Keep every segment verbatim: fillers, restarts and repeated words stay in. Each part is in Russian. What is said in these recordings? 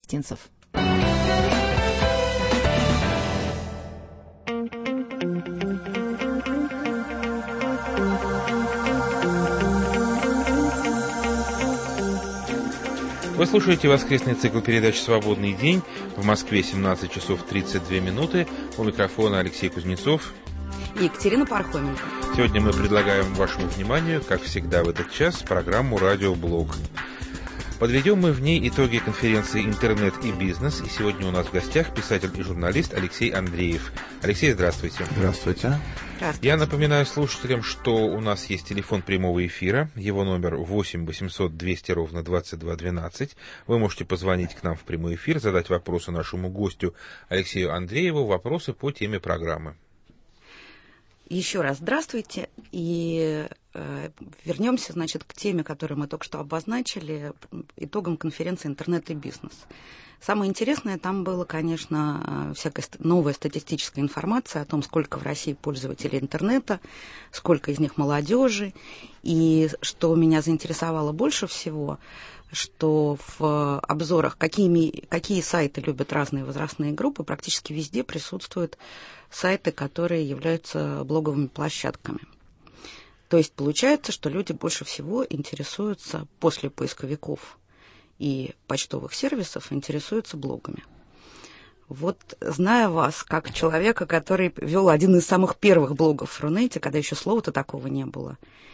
Гостинцев. Вы слушаете воскресный цикл передач «Свободный день». В Москве семнадцать часов тридцать две минуты. У микрофона Алексей Кузнецов и Екатерина Пархоменко. Сегодня мы предлагаем вашему вниманию, как всегда в этот час, программу «Радиоблог». Подведем мы в ней итоги конференции «Интернет и бизнес». И сегодня у нас в гостях писатель и журналист Алексей Андреев. Алексей, здравствуйте. Здравствуйте. Здравствуйте. Я напоминаю слушателям, что у нас есть телефон прямого эфира. Его номер восемь восемьсот двести ровно двадцать два двенадцать. Вы можете позвонить к нам в прямой эфир, задать вопросы нашему гостю Алексею Андрееву, вопросы по теме программы. Еще раз здравствуйте, и э, вернемся, значит, к теме, которую мы только что обозначили, итогам конференции «Интернет и бизнес». Самое интересное там было, конечно, всякая новая статистическая информация о том, сколько в России пользователей интернета, сколько из них молодежи, и что меня заинтересовало больше всего, что в обзорах, какими, какие сайты любят разные возрастные группы, практически везде присутствуют сайты, которые являются блоговыми площадками. То есть получается, что люди больше всего интересуются после поисковиков и почтовых сервисов, интересуются блогами. Вот, зная вас как человека, который вел один из самых первых блогов в Рунете, когда еще слова-то такого не было,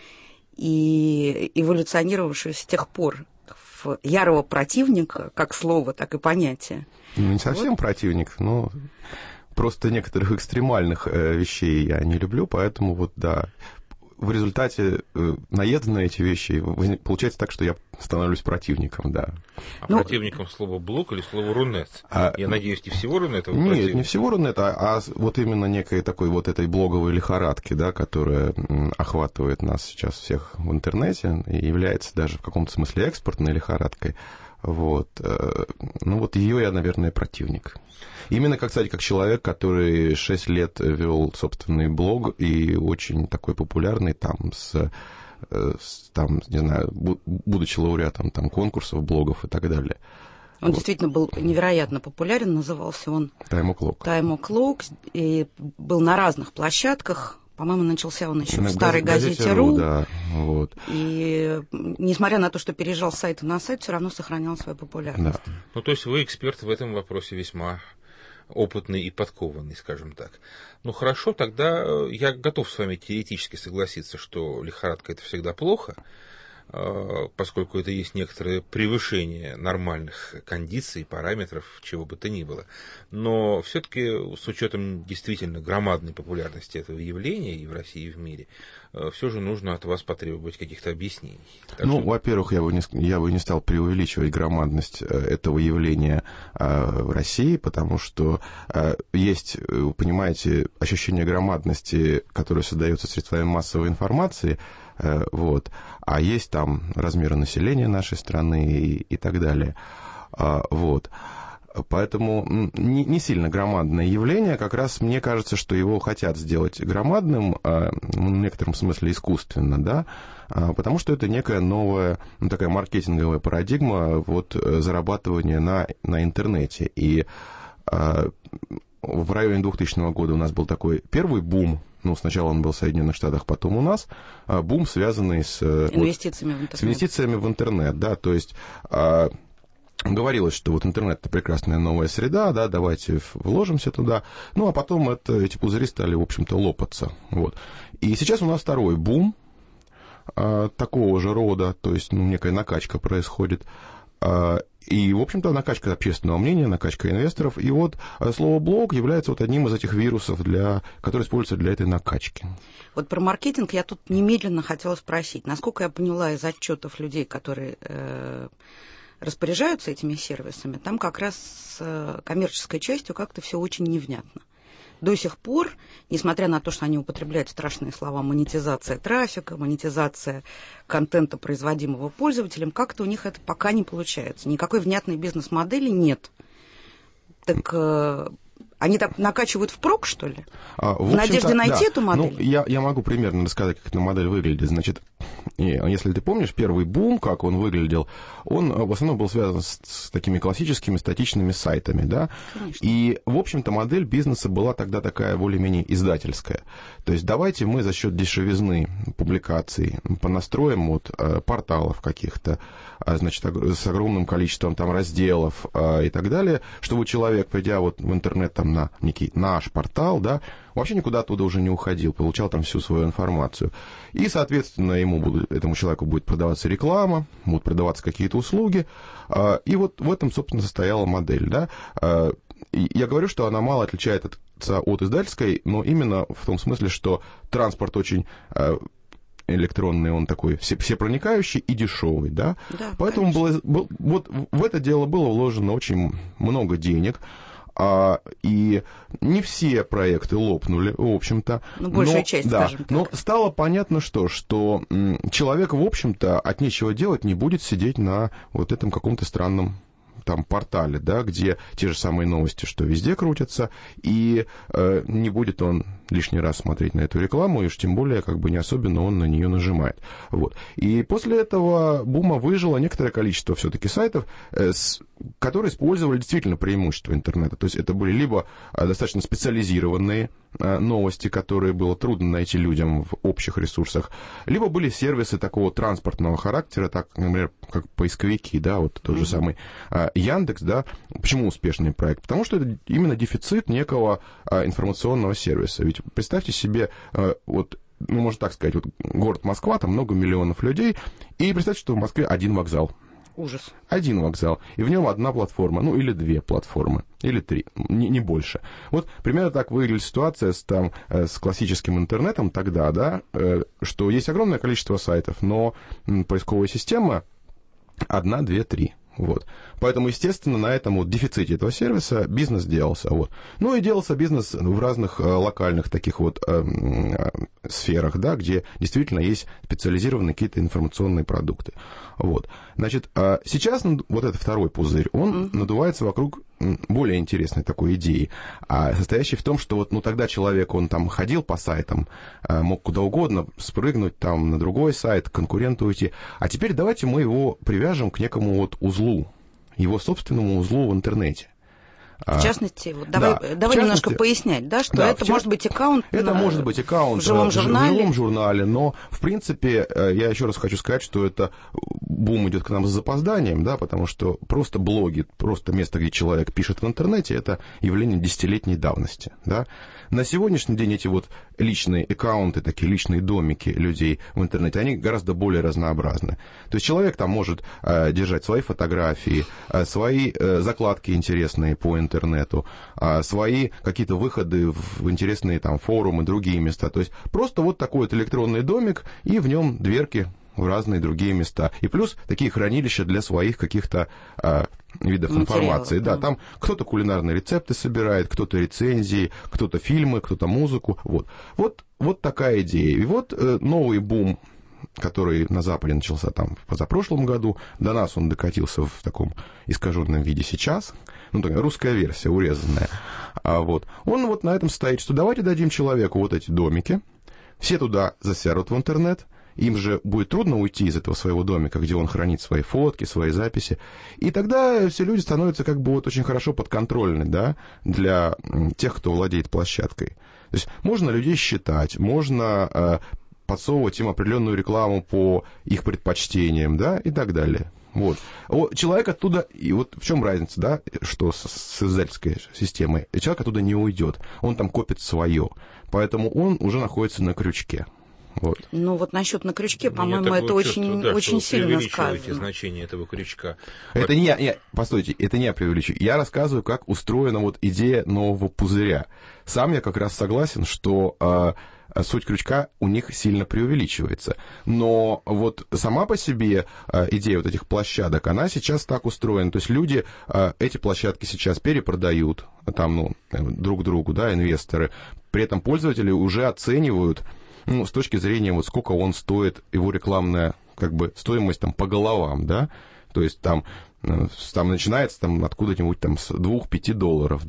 и эволюционировавшего с тех пор в ярого противника, как слово, так и понятие. Ну, не совсем вот. Противник, но просто некоторых экстремальных э, вещей я не люблю, поэтому вот, да, в результате э, наезда на эти вещи получается так, что я становлюсь противником, да. А ну, противником слова «блог» или слова «рунет»? А, я надеюсь, не всего «рунета»? Нет, противник? Не всего «рунета», а, а вот именно некой такой вот этой блоговой лихорадки, да, которая охватывает нас сейчас всех в интернете и является даже в каком-то смысле экспортной лихорадкой. Вот. Ну вот ее я, наверное, противник. Именно, кстати, как человек, который шесть лет вел собственный блог и очень такой популярный там с, с там, не знаю, будучи лауреатом там конкурсов, блогов и так далее. Он вот. Действительно был невероятно популярен, назывался он Time O'Clock. Time O'Clock, и был на разных площадках. По-моему, начался он еще на в старой газете, газете «Ру». Да, вот. И несмотря на то, что переезжал с сайта на сайт, все равно сохранял свою популярность. Да. Ну, то есть вы эксперт в этом вопросе весьма опытный и подкованный, скажем так. Ну, хорошо, тогда я готов с вами теоретически согласиться, что лихорадка – это всегда плохо, поскольку это есть некоторое превышение нормальных кондиций, параметров, чего бы то ни было. Но все-таки с учетом действительно громадной популярности этого явления и в России, и в мире, все же нужно от вас потребовать каких-то объяснений. Так ну, что... во-первых, я бы, не, я бы не стал преувеличивать громадность этого явления в России, потому что есть, вы понимаете, ощущение громадности, которое создается средствами массовой информации, вот, а есть там размеры населения нашей страны и, и так далее. Вот. Поэтому не, не сильно громадное явление, как раз мне кажется, что его хотят сделать громадным, в некотором смысле искусственно, да, потому что это некая новая, ну, такая маркетинговая парадигма вот, зарабатывания на, на интернете. И в районе двухтысячного года у нас был такой первый бум. Ну, сначала он был в Соединенных Штатах, потом у нас. Бум, связанный с... Инвестициями вот, в интернет. С инвестициями в интернет, да, то есть... Говорилось, что вот интернет – это прекрасная новая среда, да, давайте вложимся туда. Ну, а потом это, эти пузыри стали, в общем-то, лопаться. Вот. И сейчас у нас второй бум а, такого же рода, то есть ну, некая накачка происходит. А, и, в общем-то, накачка общественного мнения, накачка инвесторов. И вот слово «блог» является вот одним из этих вирусов, для, который используется для этой накачки. Вот про маркетинг я тут немедленно хотела спросить. Насколько я поняла из отчетов людей, которые... Э- распоряжаются этими сервисами, там как раз с коммерческой частью как-то все очень невнятно. До сих пор, несмотря на то, что они употребляют страшные слова монетизация трафика, монетизация контента, производимого пользователем, как-то у них это пока не получается. Никакой внятной бизнес-модели нет. Так э, они так накачивают впрок, что ли? А, в, в надежде найти да. эту модель? Ну, я, я могу примерно рассказать, как эта модель выглядит. Значит, И если ты помнишь, первый бум, как он выглядел, он в основном был связан с, с такими классическими статичными сайтами, да. Конечно. И, в общем-то, модель бизнеса была тогда такая более-менее издательская. То есть давайте мы за счет дешевизны публикаций понастроим вот порталов каких-то, значит, с огромным количеством там разделов и так далее, чтобы человек, придя вот в интернет там на некий наш портал, да, вообще никуда оттуда уже не уходил, получал там всю свою информацию. И, соответственно, ему будут, этому человеку будет продаваться реклама, будут продаваться какие-то услуги. И вот в этом, собственно, состояла модель, да. И я говорю, что она мало отличается от издательской, но именно в том смысле, что транспорт очень электронный, он такой все, всепроникающий и дешевый, да. Да, поэтому было, был, вот в это дело было вложено очень много денег. А, и не все проекты лопнули, в общем-то. Ну, большая но, часть, да, скажем так. Но стало понятно, что, что м, человек, в общем-то, от нечего делать не будет сидеть на вот этом каком-то странном там портале, да, где те же самые новости, что везде крутятся, и э, не будет он лишний раз смотреть на эту рекламу, и уж тем более, как бы не особенно он на нее нажимает. Вот. И после этого бума выжило некоторое количество все-таки сайтов, э, с, которые использовали действительно преимущества интернета. То есть это были либо э, достаточно специализированные э, новости, которые было трудно найти людям в общих ресурсах, либо были сервисы такого транспортного характера, так, например, как поисковики, да, вот тот mm-hmm. же самый э, Яндекс, да. Почему успешный проект? Потому что это именно дефицит некого э, информационного сервиса. Ведь представьте себе, э, вот, ну, можно так сказать, вот город Москва, там много миллионов людей, и представьте, что в Москве один вокзал. Ужас. Один вокзал, и в нем одна платформа, ну, или две платформы, или три, не, не больше. Вот примерно так выглядит ситуация с, там, с классическим интернетом тогда, да, э, что есть огромное количество сайтов, но поисковая система одна, две, три. Вот. Поэтому, естественно, на этом вот дефиците этого сервиса бизнес делался. Вот. Ну и делался бизнес в разных э, локальных таких вот э, э, сферах, да, где действительно есть специализированные какие-то информационные продукты. Вот. Значит, э, сейчас вот этот второй пузырь, он mm-hmm. надувается вокруг более интересной такой идеи, а, состоящей в том, что вот, ну, тогда человек, он там ходил по сайтам, а, мог куда угодно спрыгнуть там на другой сайт, к конкуренту уйти, а теперь давайте мы его привяжем к некому вот узлу, его собственному узлу в интернете. В частности, вот, давай, да, давай немножко пояснять, да, что да, это част... может быть аккаунт это на... может быть аккаунт в живом журнале. В живом журнале, но, в принципе, я еще раз хочу сказать, что это бум идет к нам с запозданием, да, потому что просто блоги, просто место, где человек пишет в интернете, это явление десятилетней давности, да. На сегодняшний день эти вот личные аккаунты, такие личные домики людей в интернете, они гораздо более разнообразны. То есть человек там может э, держать свои фотографии, э, свои э, закладки интересные по интернету, э, свои какие-то выходы в интересные там форумы, другие места. То есть просто вот такой вот электронный домик, и в нем дверки в разные другие места. И плюс такие хранилища для своих каких-то э, видов материалов, информации. Да, да, там кто-то кулинарные рецепты собирает, кто-то рецензии, кто-то фильмы, кто-то музыку. Вот, вот, вот такая идея. И вот э, новый бум, который на Западе начался там в позапрошлом году, до нас он докатился в таком искаженном виде сейчас. Ну, такая русская версия, урезанная. А вот, он вот на этом стоит, что давайте дадим человеку вот эти домики, все туда засярут в интернет, им же будет трудно уйти из этого своего домика, где он хранит свои фотки, свои записи. И тогда все люди становятся как бы вот очень хорошо подконтрольны, да, для тех, кто владеет площадкой. То есть можно людей считать, можно э, подсовывать им определенную рекламу по их предпочтениям, да, и так далее. Вот. Человек оттуда, и вот в чем разница, да, что с, с издательской системой, человек оттуда не уйдет, он там копит свое, поэтому он уже находится на крючке. Вот. Ну вот насчет на крючке, по-моему, это очень, да, очень сильно сказано. Значение этого крючка. Это не я, не, постойте, это не я преувеличиваю. Я рассказываю, как устроена вот идея нового пузыря. Сам я как раз согласен, что э, суть крючка у них сильно преувеличивается. Но вот сама по себе э, идея вот этих площадок, она сейчас так устроена. То есть люди э, эти площадки сейчас перепродают там, ну, друг другу, да, инвесторы. При этом пользователи уже оценивают, ну, с точки зрения, вот сколько он стоит, его рекламная, как бы, стоимость там по головам, да, то есть там, там начинается там откуда-нибудь там с двух-пяти долларов, да,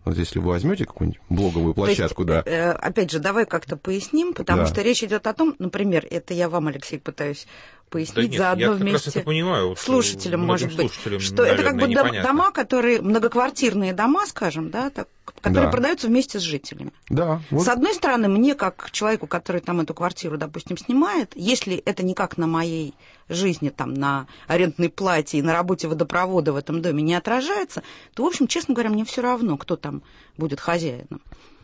Вот если вы возьмете какую-нибудь блоговую площадку, То есть, да. Э, опять же, давай как-то поясним, потому Да. что речь идет о том, например, это я вам, Алексей, пытаюсь пояснить, да нет, заодно я как вместе раз это понимаю, вот слушателям, может быть, слушателям, что это как бы наверное, дом, непонятно. дома, которые, многоквартирные дома, скажем, да, так, которые Да. продаются вместе с жителями. Да, вот. С одной стороны, мне, как человеку, который там эту квартиру, допустим, снимает, если это никак на моей жизни, там, на арендной плате и на работе водопровода в этом доме не отражается, то, в общем, честно говоря, мне все равно, кто там будет хозяином.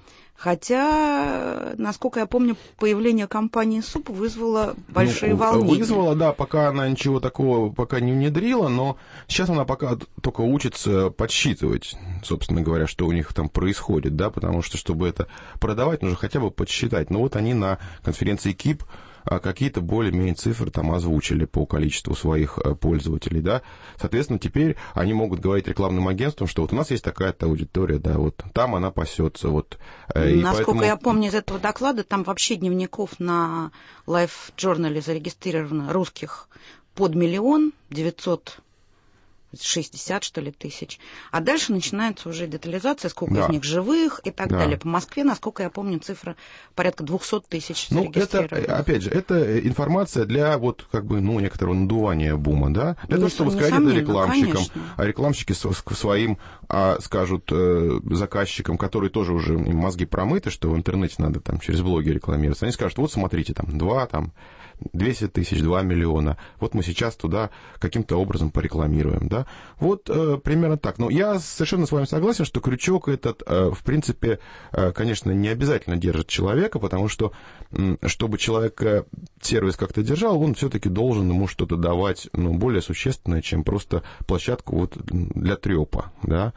Хотя, насколько я помню, появление компании СУП вызвало большие Ну, волнения. Вызвала, да, пока она ничего такого пока не внедрила, но сейчас она пока только учится подсчитывать, собственно говоря, что у них там происходит, да, потому что, чтобы это продавать, нужно хотя бы подсчитать. Но вот они на конференции КИП какие-то более-менее цифры там озвучили по количеству своих пользователей, да. Соответственно, теперь они могут говорить рекламным агентствам, что вот у нас есть такая-то аудитория, да, вот там она пасется, вот. И Насколько поэтому... я помню из этого доклада, там вообще дневников на Life-журнале зарегистрировано русских под миллион, девятьсот шестьдесят, что ли, тысяч. А дальше начинается уже детализация, сколько Да. из них живых и так Да. далее. По Москве, насколько я помню, цифра порядка двести тысяч Ну, это, зарегистрированных. опять же, это информация для вот, как бы, ну, некоторого надувания бума, да? Для того, Несом- чтобы сказать это несомненно, рекламщикам. конечно. А рекламщики с- с- своим а, скажут э, заказчикам, которые тоже уже им мозги промыты, что в интернете надо там через блоги рекламироваться. Они скажут, вот смотрите, там, два, там, двести тысяч, два миллиона. Вот мы сейчас туда каким-то образом порекламируем, да? Вот э, примерно так. Но я совершенно с вами согласен, что крючок этот, э, в принципе, э, конечно, не обязательно держит человека, потому что, м, чтобы человек э, сервис как-то держал, он все-таки должен ему что-то давать, ну, более существенное, чем просто площадку вот для трёпа, да?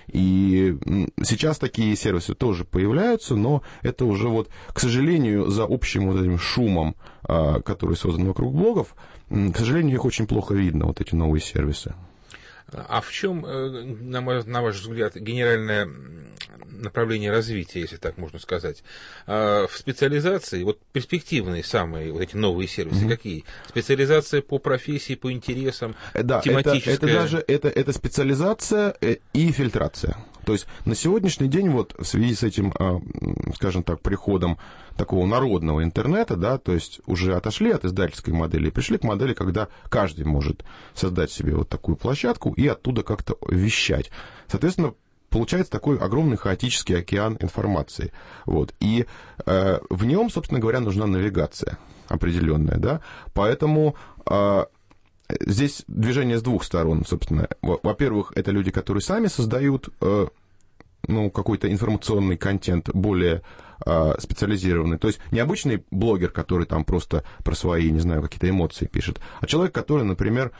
И сейчас такие сервисы тоже появляются, но это уже вот, к сожалению, за общим вот этим шумом, который создан вокруг блогов, к сожалению, их очень плохо видно, вот эти новые сервисы. А в чем, на ваш взгляд, генеральное направление развития, если так можно сказать? В специализации, вот перспективные самые вот эти новые сервисы, mm-hmm. какие? Специализация по профессии, по интересам, да, тематическая? Это, это даже это, это специализация и фильтрация. То есть на сегодняшний день вот в связи с этим, скажем так, приходом такого народного интернета, да, то есть уже отошли от издательской модели и пришли к модели, когда каждый может создать себе вот такую площадку и оттуда как-то вещать. Соответственно, получается такой огромный хаотический океан информации. Вот. И э, в нем, собственно говоря, нужна навигация определенная, да. Поэтому э, здесь движение с двух сторон, собственно. Во-первых, это люди, которые сами создают э, ну, какой-то информационный контент более э, специализированный. То есть не обычный блогер, который там просто про свои, не знаю, какие-то эмоции пишет, а человек, который, например,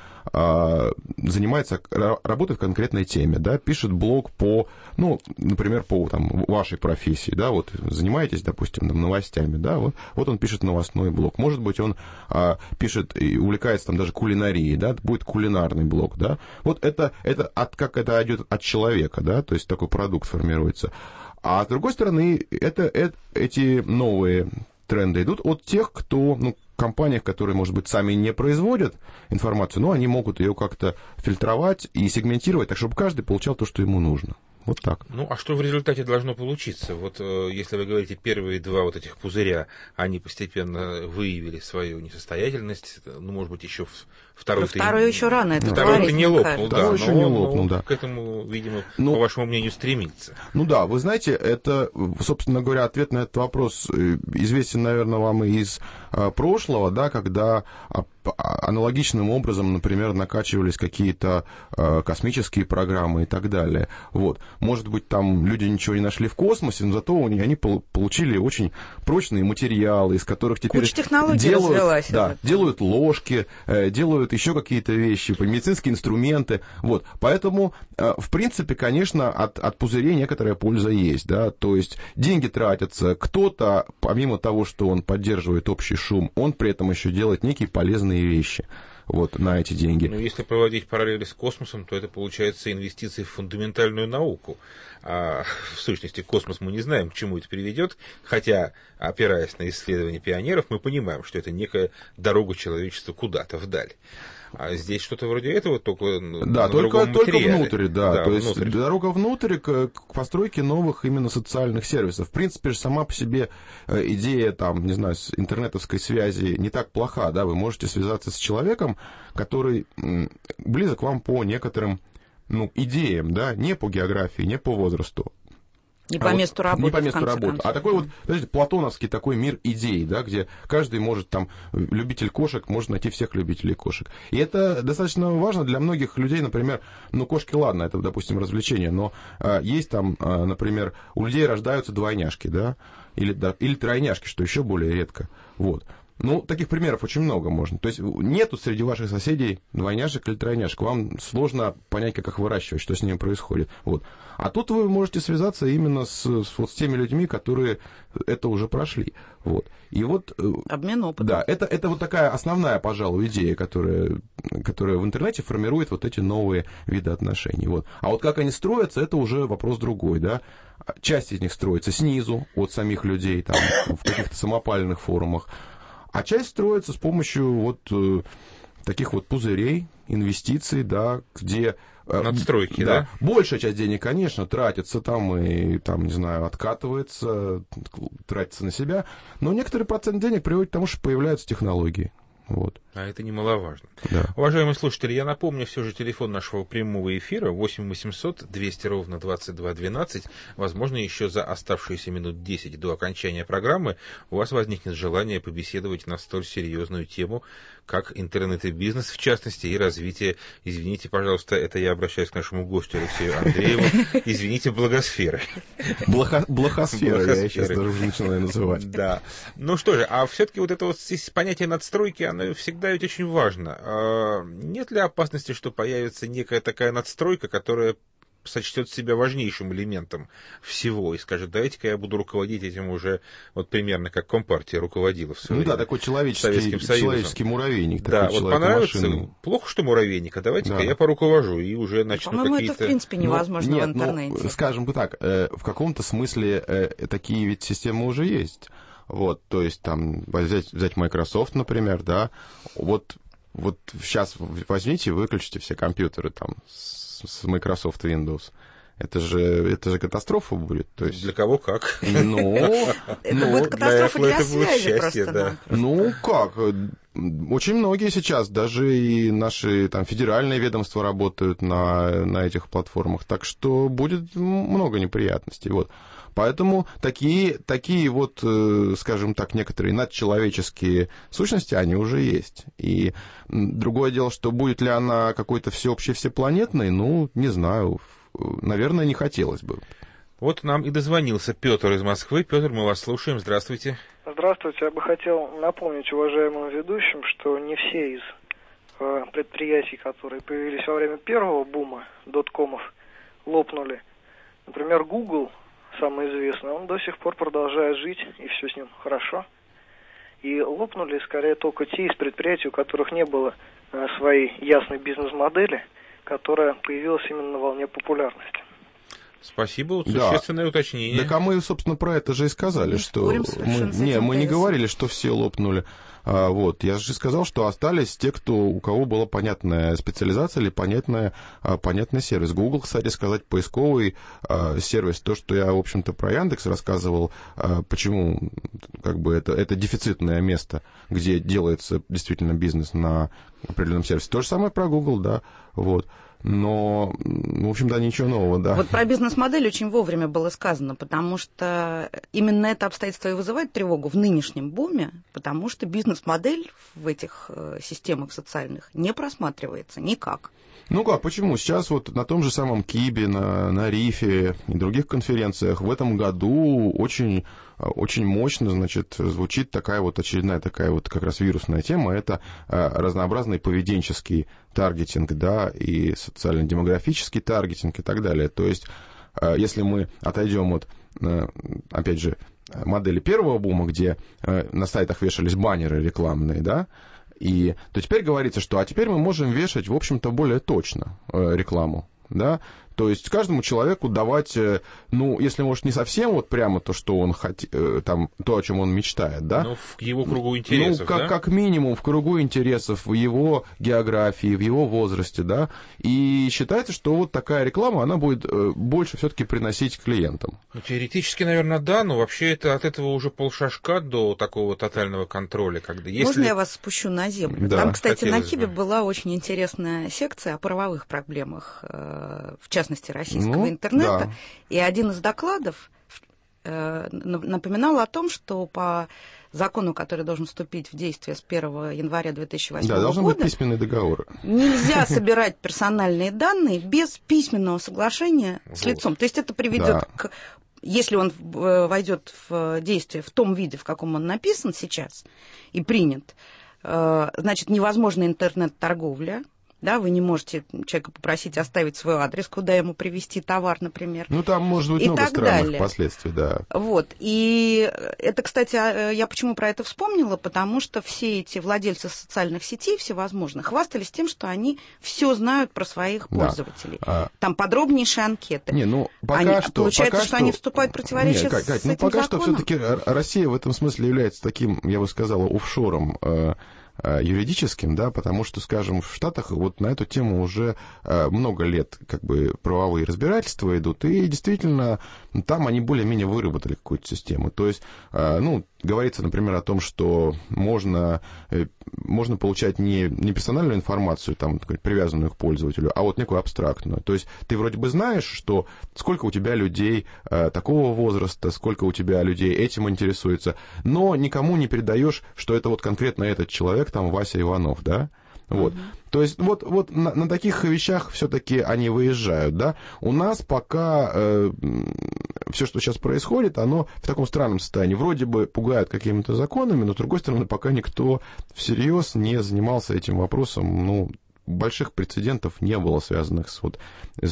э, занимается, работает в конкретной теме, да, пишет блог по, ну, например, по там, вашей профессии, да, вот занимаетесь, допустим, новостями, да, вот, вот он пишет новостной блог. Может быть, он э, пишет и увлекается там даже кулинарией, да, будет кулинарный блог, да. Вот это, это от, как это идет от человека, да, то есть такой продукт формируется. А с другой стороны, это, это, эти новые тренды идут от тех, кто, ну, компаниях, которые, может быть, сами не производят информацию, но они могут ее как-то фильтровать и сегментировать, так чтобы каждый получал то, что ему нужно. Вот так. Ну, а что в результате должно получиться? Вот э, если вы говорите, первые два вот этих пузыря, они постепенно выявили свою несостоятельность, ну, может быть, еще второй... Второй еще рано это Второй не лопнул, да, второй еще не лопнул, да. К этому, видимо, ну, по вашему мнению, стремится. Ну да, вы знаете, это, собственно говоря, ответ на этот вопрос известен, наверное, вам и из а, прошлого, да, когда а, аналогичным образом, например, накачивались какие-то а, космические программы и так далее. Вот. Может быть, там люди ничего не нашли в космосе, но зато они получили очень прочные материалы, из которых теперь Куча технологий делают, развелась. да, делают ложки, делают еще какие-то вещи, медицинские инструменты. Вот. Поэтому, в принципе, конечно, от, от пузырей некоторая польза есть. Да? То есть деньги тратятся, кто-то, помимо того, что он поддерживает общий шум, он при этом еще делает некие полезные вещи. Вот, на эти деньги. Но если проводить параллели с космосом, то это получается инвестиции в фундаментальную науку. А в сущности, космос мы не знаем, к чему это приведет, хотя, опираясь на исследования пионеров, мы понимаем, что это некая дорога человечества куда-то вдаль. А здесь что-то вроде этого, только да, на только, другом только материале. внутрь, да. да То внутрь. есть дорога внутрь к, к постройке новых именно социальных сервисов. В принципе же сама по себе идея, там, не знаю, с интернетовской связи не так плоха, да. Вы можете связаться с человеком, который близок вам по некоторым, ну, идеям, да, не по географии, не по возрасту. Не по а месту вот, работы, не по месту в конце работы. концов. А такой вот, подождите, платоновский такой мир идей, да, где каждый может там, любитель кошек, может найти всех любителей кошек. И это достаточно важно для многих людей, например, ну, кошки, ладно, это, допустим, развлечение, но а, есть там, а, например, у людей рождаются двойняшки, да, или, да, или тройняшки, что еще более редко, вот. Ну, таких примеров очень много можно. То есть нету среди ваших соседей двойняшек или тройняшек. Вам сложно понять, как их выращивать, что с ними происходит. Вот. А тут вы можете связаться именно с, с, вот, с теми людьми, которые это уже прошли. Вот. И вот, обмен опытом. Да, это, это вот такая основная, пожалуй, идея, которая, которая в интернете формирует вот эти новые виды отношений. Вот. А вот как они строятся, это уже вопрос другой, да. Часть из них строится снизу, от самих людей, там, в каких-то самопальных форумах. А часть строится с помощью вот э, таких вот пузырей, инвестиций, да, где... Э, Надстройки, да, да? Большая часть денег, конечно, тратится там и, там, не знаю, откатывается, тратится на себя, но некоторый процент денег приводит к тому, что появляются технологии. Вот. А это немаловажно. Да. Уважаемые слушатели, я напомню все же телефон нашего прямого эфира восемь восемьсот двести ровно двадцать два двенадцать. Возможно, еще за оставшиеся минут десять до окончания программы у вас возникнет желание побеседовать на столь серьезную тему, как интернет и бизнес, в частности, и развитие, извините, пожалуйста, это я обращаюсь к нашему гостю Алексею Андрееву, извините, благосферы. Блохо, блохосфера, я сейчас даже уже начинаю называть. Да. Ну что же, а все-таки вот это вот понятие надстройки, оно всегда ведь очень важно. А нет ли опасности, что появится некая такая надстройка, которая сочтет себя важнейшим элементом всего и скажет, давайте-ка я буду руководить этим уже вот примерно как Компартия руководила в свое Ну время. да, такой человеческий, человеческий муравейник. Да, такой вот понравится, машины. Плохо, что муравейник, а давайте-ка да. я поруковожу и уже начну По-моему, какие-то... это в принципе невозможно ну, нет, в интернете. Ну, скажем так, э, в каком-то смысле э, такие ведь системы уже есть. Вот, то есть там взять, взять Microsoft, например, да, вот, вот сейчас возьмите и выключите все компьютеры там с, с Microsoft Windows. Это же, это же катастрофа будет. То есть... Для кого как. Ну, это будет катастрофа для связи просто. Ну, как? Очень многие сейчас, даже и наши там федеральные ведомства работают на, на этих платформах, так что будет много неприятностей. Вот. Поэтому такие, такие вот, скажем так, некоторые надчеловеческие сущности, они уже есть. И другое дело, что будет ли она какой-то всеобщей, всепланетной, ну, не знаю, наверное, не хотелось бы. Вот нам и дозвонился Петр из Москвы. Петр, мы вас слушаем. Здравствуйте. Здравствуйте. Я бы хотел напомнить уважаемым ведущим, что не все из э, предприятий, которые появились во время первого бума доткомов, лопнули. Например, Google, самый известный, он до сих пор продолжает жить, и все с ним хорошо. И лопнули скорее только те из предприятий, у которых не было э, своей ясной бизнес-модели, которая появилась именно на волне популярности. Спасибо, вот существенное да. уточнение. Так а мы, собственно, про это же и сказали, мы что мы, не, мы не говорили, что все лопнули. А, вот, я же сказал, что остались те, кто, у кого была понятная специализация или понятная, а, понятный сервис. Google, кстати сказать, поисковый а, сервис, то, что я, в общем-то, про Яндекс рассказывал, а, почему как бы это, это дефицитное место, где делается действительно бизнес на определенном сервисе. То же самое про Google, да, вот. Но, в общем, да, ничего нового, да. Вот про бизнес-модель очень вовремя было сказано, потому что именно это обстоятельство и вызывает тревогу в нынешнем буме, потому что бизнес-модель в этих системах социальных не просматривается никак. Ну как, почему? Сейчас вот на том же самом Кибе, на, на Рифе и других конференциях в этом году очень, очень мощно, значит, звучит такая вот очередная такая вот как раз вирусная тема. Это разнообразный поведенческий таргетинг, да, и социально-демографический таргетинг и так далее. То есть, если мы отойдем от, опять же, модели первого бума, где на сайтах вешались баннеры рекламные, да, и то теперь говорится, что а теперь мы можем вешать, в общем-то, более точно э, рекламу, да, То есть каждому человеку давать, ну, если, может, не совсем вот прямо то, что он хотит, там, то, о чем он мечтает, да? Ну, в его кругу интересов, ну, как, да? как минимум в кругу интересов, в его географии, в его возрасте, да? И считается, что вот такая реклама, она будет больше все-таки приносить клиентам. Ну, теоретически, наверное, да, но вообще это от этого уже полшажка до такого тотального контроля, когда если... Можно я вас спущу на землю? Да, Там, кстати, на Кибе бы. была очень интересная секция о правовых проблемах, в частности, российского ну, интернета. Да. И один из докладов напоминал о том, что по закону, который должен вступить в действие с первого января две тысячи восьмого Да, должны года, быть письменные договоры. Нельзя собирать персональные данные без письменного соглашения с лицом. То есть это приведет Да. к... Если он войдет в действие в том виде, в каком он написан сейчас и принят, значит, невозможна интернет-торговля. Да, вы не можете человека попросить оставить свой адрес, куда ему привезти товар, например. Ну, там может быть и много так странных далее. последствий, да. Вот. И это, кстати, я почему про это вспомнила, потому что все эти владельцы социальных сетей всевозможных хвастались тем, что они все знают про своих пользователей. Да. Там подробнейшие анкеты. Не, ну, пока они, что... Получается, пока что, что они вступают в противоречие Нет, Кать, с, Кать, с ну, этим пока законом? что все-таки Россия в этом смысле является таким, я бы сказала, офшором юридическим, да, потому что, скажем, в Штатах вот на эту тему уже много лет как бы правовые разбирательства идут, и действительно там они более-менее выработали какую-то систему. То есть, ну, говорится, например, о том, что можно, можно получать не, не персональную информацию, там, привязанную к пользователю, а вот некую абстрактную. То есть ты вроде бы знаешь, что сколько у тебя людей такого возраста, сколько у тебя людей этим интересуется, но никому не передаешь, что это вот конкретно этот человек, там, Вася Иванов, да? Вот. Mm-hmm. То есть вот, вот на, на таких вещах все-таки они выезжают, да. У нас пока э, все, что сейчас происходит, оно в таком странном состоянии. Вроде бы пугают какими-то законами, но, с другой стороны, пока никто всерьез не занимался этим вопросом, ну, больших прецедентов не было, связанных с, вот,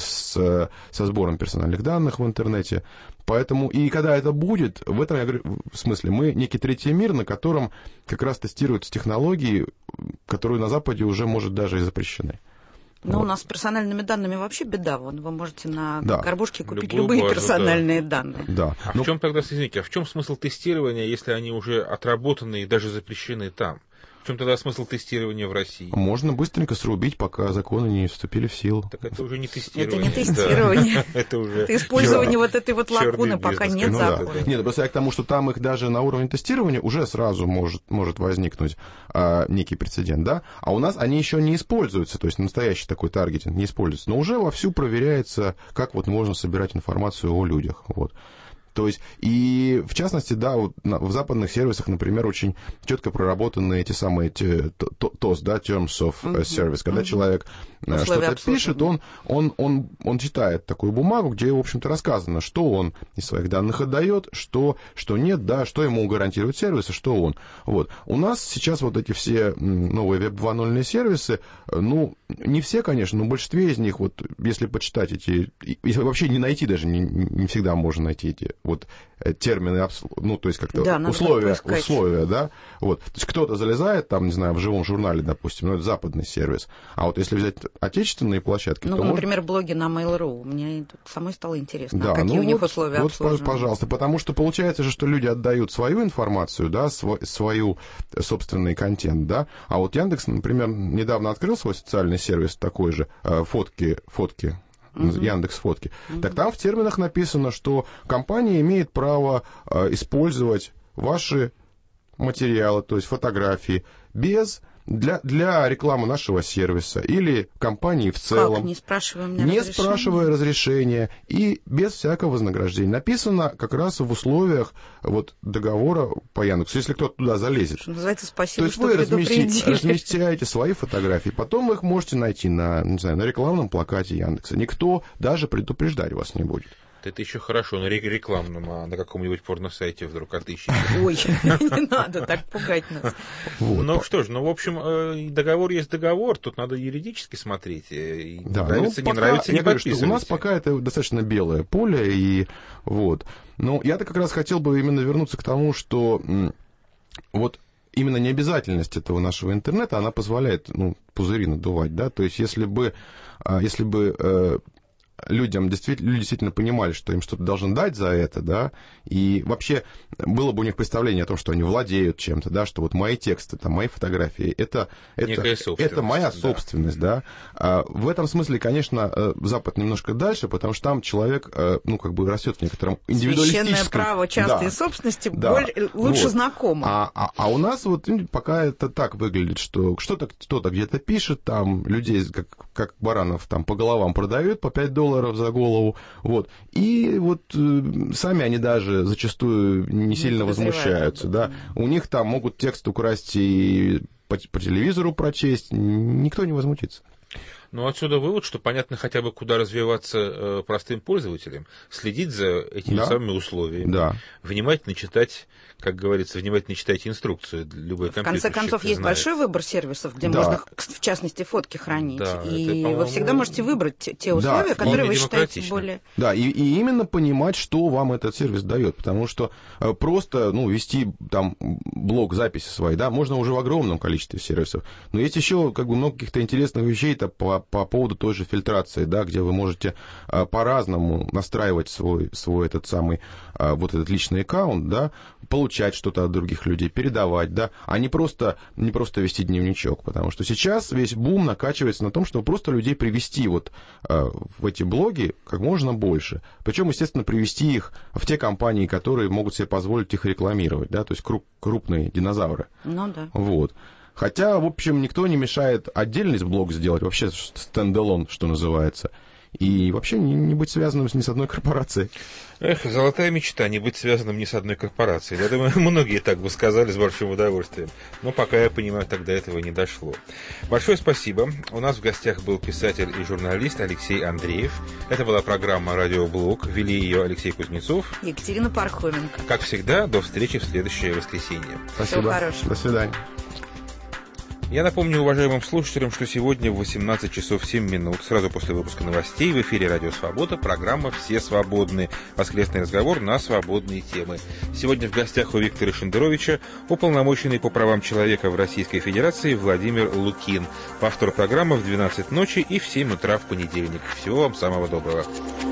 с, со сбором персональных данных в интернете. Поэтому, и когда это будет, в этом, я говорю, в смысле, мы некий третий мир, на котором как раз тестируются технологии, которые на Западе уже, может, даже и запрещены. Ну, вот. У нас с персональными данными вообще беда. Вон, вы можете на да. горбушке купить Любую любые базу, персональные да. данные. Да. А Но... в чем тогда, извините, а в чем смысл тестирования, если они уже отработаны и даже запрещены там? В чем тогда смысл тестирования в России? Можно быстренько срубить, пока законы не вступили в силу. Так это уже не тестирование. Это не тестирование. Это уже... Это использование вот этой вот лакуны, пока нет закона. Нет, просто я к тому, что там их даже на уровне тестирования уже сразу может, может возникнуть а, некий прецедент, да? А у нас они еще не используются, то есть настоящий такой таргетинг не используется, но уже вовсю проверяется, как вот можно собирать информацию о людях, вот. То есть, и в частности, да, вот в западных сервисах, например, очень четко проработаны эти самые тос, да, Terms of Service, когда uh-huh. человек что-то пишет, он, он, он, он читает такую бумагу, где, в общем-то, рассказано, что он из своих данных отдает, что, что нет, да, что ему гарантирует сервис, и что он. Вот. У нас сейчас вот эти все новые веб два ноль сервисы, ну, не все, конечно, но в большинстве из них, вот, если почитать эти, если вообще не найти даже, не, не всегда можно найти эти вот термины, ну, то есть как-то да, условия, условия, да, вот. То есть кто-то залезает там, не знаю, в живом журнале, допустим, ну, это западный сервис, а вот если взять отечественные площадки, ну, Ну, то например, можно... блоги на Mail.ru, мне самой стало интересно, да, а какие ну, у них вот, условия вот, обслуживания. Пожалуйста, потому что получается же, что люди отдают свою информацию, да, свой, свою собственный контент, да, а вот Яндекс, например, недавно открыл свой социальный сервис такой же, фотки, фотки, Uh-huh. Яндекс.Фотки. Uh-huh. Так там в терминах написано, что компания имеет право э, использовать ваши материалы, то есть фотографии, без для, для рекламы нашего сервиса или компании в целом. Как? Не спрашивая у меня Не разрешения? спрашивая разрешения и без всякого вознаграждения. Написано как раз в условиях вот, договора по Яндексу, если кто-то туда залезет. Что называется, спасибо, то есть что вы разместите, разместите, разместяете свои фотографии, потом вы их можете найти на, не знаю, на рекламном плакате Яндекса. Никто даже предупреждать вас не будет. Это еще хорошо, на рекламном, а на каком-нибудь порно-сайте вдруг отыщете. Ой, не надо так пугать нас. Вот. Ну что ж, ну, в общем, договор есть договор, тут надо юридически смотреть. И да, нравится, ну, не пока, нравится, не подписывайте. У нас пока это достаточно белое поле, и вот. Но я-то как раз хотел бы именно вернуться к тому, что вот именно необязательность этого нашего интернета, она позволяет, ну, пузыри надувать, да, то есть если бы, если бы людям действительно, люди действительно понимали, что им что-то должны дать за это, да, и вообще было бы у них представление о том, что они владеют чем-то, да, что вот мои тексты, там, мои фотографии, это, это, это моя собственность, да. да. А в этом смысле, конечно, Запад немножко дальше, потому что там человек, ну, как бы растет в некотором индивидуалистическом... Священное право частной да. собственности да. более, лучше вот. знакомо. А, а, а у нас вот пока это так выглядит, что что-то кто-то где-то пишет, там, людей, как, как баранов, там, по головам продают по пять долларов за голову, вот, и вот э, сами они даже зачастую не, не сильно возмущаются, да, у них там могут текст украсть и по, по телевизору прочесть, никто не возмутится. Ну, отсюда вывод, что понятно хотя бы, куда развиваться э, простым пользователям, следить за этими да. самыми условиями, да. внимательно читать, как говорится, внимательно читайте инструкцию. Любой в конце концов, есть знает. большой выбор сервисов, где да. можно, в частности, фотки хранить. Да, и это, вы всегда можете выбрать те условия, да, которые вы считаете более... Да, и, и именно понимать, что вам этот сервис дает, потому что э, просто, ну, вести там блог записи свои, да, можно уже в огромном количестве сервисов, но есть еще как бы много каких-то интересных вещей, это по, по поводу той же фильтрации, да, где вы можете э, по-разному настраивать свой, свой этот самый, э, вот этот личный аккаунт, да, получать что-то от других людей, передавать, да, а не просто, не просто вести дневничок, потому что сейчас весь бум накачивается на том, чтобы просто людей привести вот э, в эти блоги как можно больше, причем, естественно, привести их в те компании, которые могут себе позволить их рекламировать, да, то есть круп, крупные динозавры. Ну да. Вот. Хотя, в общем, никто не мешает отдельный блог сделать, вообще стендалон, что называется, и вообще не, не быть связанным ни с одной корпорацией. Эх, золотая мечта, не быть связанным ни с одной корпорацией. Я думаю, многие так бы сказали с большим удовольствием. Но пока, я понимаю, тогда этого не дошло. Большое спасибо. У нас в гостях был писатель и журналист Алексей Андреев. Это была программа «Радиоблог». Вели ее Алексей Кузнецов. Екатерина Пархоменко. Как всегда, до встречи в следующее воскресенье. Спасибо. Всего хорошего. До свидания. Я напомню уважаемым слушателям, что сегодня в восемнадцать часов семь минут, сразу после выпуска новостей, в эфире «Радио Свобода» программа «Все свободны». Воскресный разговор на свободные темы. Сегодня в гостях у Виктора Шендеровича уполномоченный по правам человека в Российской Федерации Владимир Лукин. Повтор программы в двенадцать ночи и в семь утра в понедельник. Всего вам самого доброго.